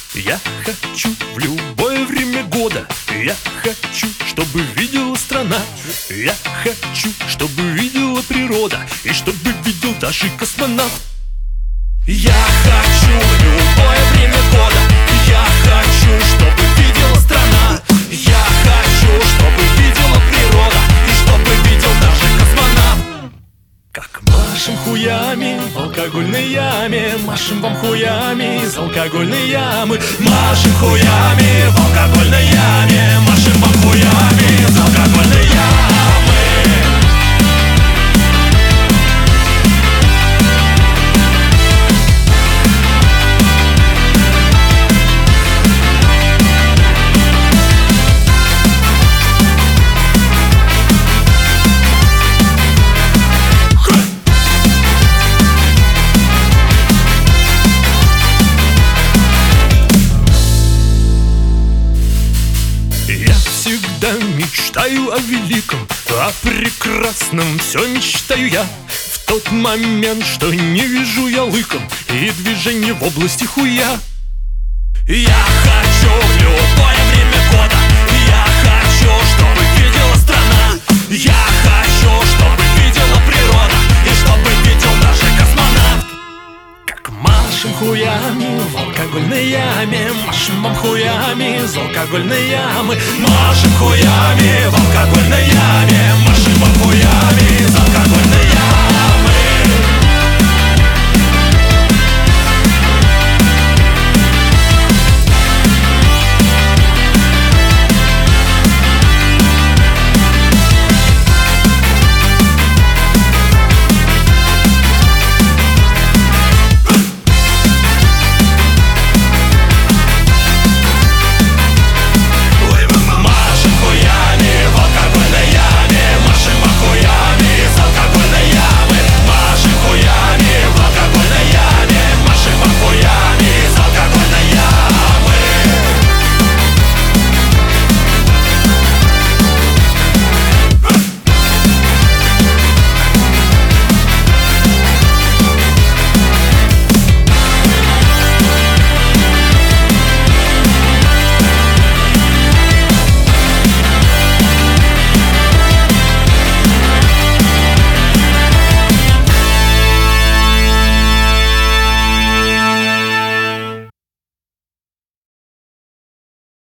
Я хочу в любое время года. Я хочу, чтобы видела страна. Я хочу, чтобы видела природа. И чтобы видел даже космонавт. Я хочу в любое время года. Я хочу, чтобы видела страна. Я хочу, чтобы видела природа. И чтобы видел даже космонавт. Как машем хуями в алкогольной яме. Машем вам хуями из алкогольной ямы. Машем хуями в алкогольной яме. Машем вам хуями из алкогольной ямы. Всегда мечтаю о великом, о прекрасном все мечтаю я. В тот момент, что не вижу я лыком и движение в области хуя. Я хочу в любое время года. Я хочу, чтобы видела страна. Я хочу, чтобы видела природа. И чтобы видел даже космонавт. Как машем хуями в алкогольной яме. Машем вам хуями из алкогольной ямы. Машем хуями в алкогольной яме. Машем вам хуями из алкогольной ямы.